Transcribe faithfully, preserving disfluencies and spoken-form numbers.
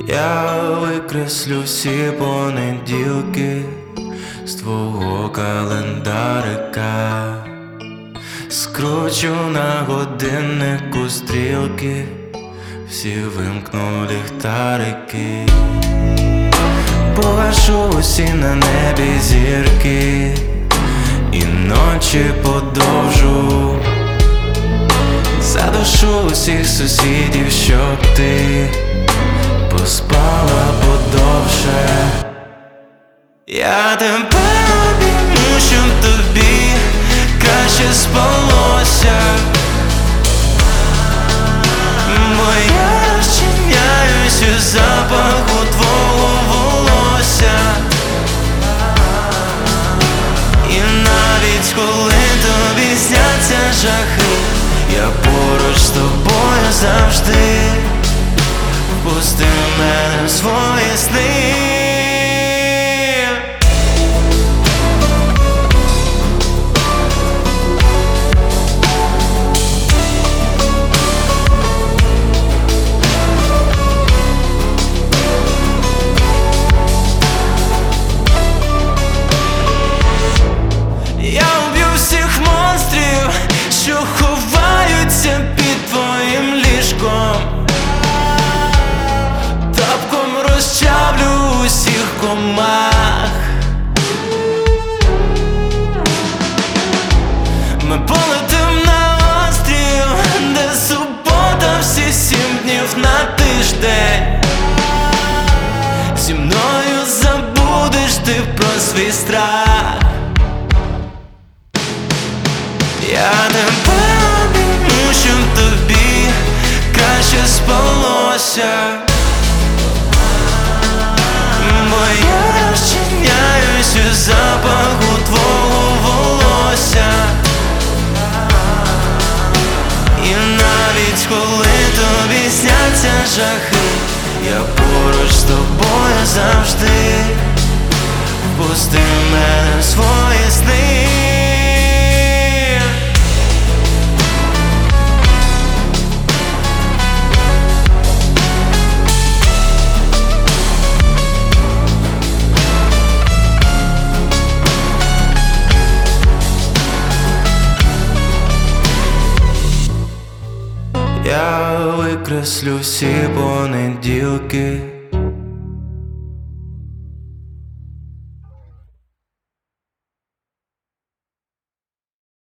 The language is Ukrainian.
Я викреслю всі понеділки з твого календарика, скручу на годиннику стрілки, всі вимкну ліхтарики, погашу усі на небі зірки і ночі подовжу, задушу усіх сусідів, щоб ти поспала подовше. Я тебе обійму, щоб тобі краще спалося, бо я розчиняюсь у запаху твого волосся. І навіть коли тобі сняться жахи, я поруч з тобою завжди. Пусти мене в свої сни. Я уб'ю всіх монстрів, що ховаються під твоїм ліжком. Розчавлю усіх комах. Ми полетим на острів, де субота всі сім днів на тиждень. Зі мною забудеш ти про свій страх. Я тебе обійму, щоб тобі краще спалося, бо я розчиняюсь у запаху твого волосся. І навіть коли тобі сняться жахи, я поруч з тобою завжди. Пусти мене в свої сни. Я викреслю всі понеділки